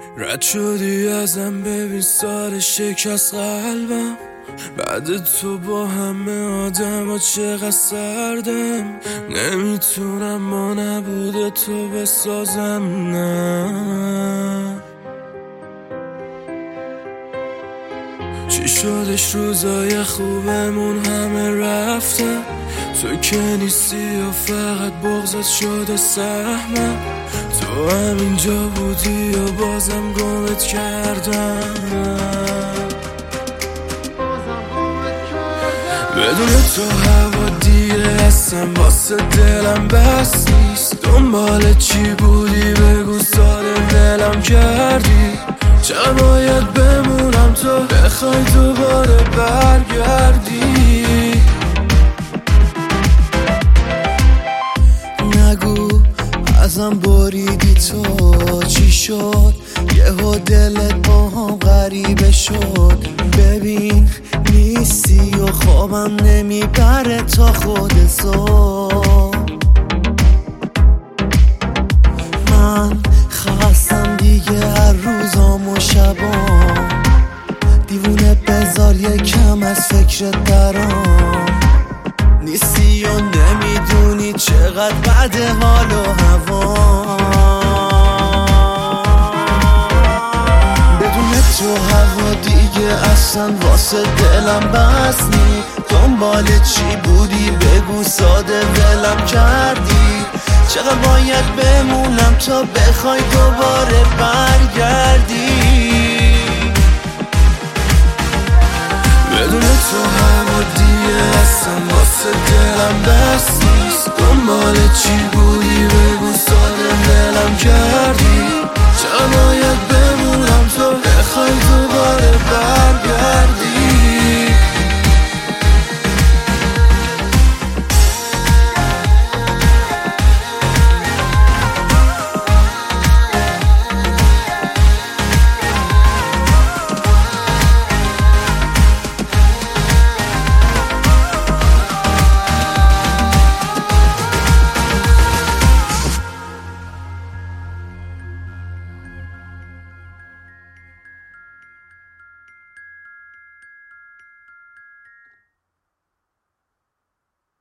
رد شدی ازم ببین سال شکست قلبم، بعد تو با همه آدم ها چقدر سردم. نمیتونم ما نبوده تو بسازم، نه. چی شدش روزای خوبمون همه رفتن، تو که نیستی و فقط بغضت شده سهمم. تو همینجا بودی و بازم گمت کردم، بدون تو هوا دیگه هستم واسه دلم بس نیست. دنبال چی بودی بگو سال دلم کردی. چرا باید بمونم تو بخوای دوباره برگردی؟ نگو ازم بریدی تو چی شد، یهو دلت با هم غریبه شد. ببین نیستی و خوابم نمیبره تا خود صبح. من خواستم دیگه هر روزام و شبام، دیوونه بذار یکم از فکرت درام. نیستی و نمیدونی چقدر بد حال و هوا. بدون تو هوا دیگه اصلا واسه دلم بس نی. دنبال چی بودی بگو ساده دلم کردی. چقدر باید بمونم تا بخوای دوباره برگردی؟ بدون تو هوا دیگه اصلا واسه دلم بس نیست. دنبال چی بودی بگو ساده دلم کردی.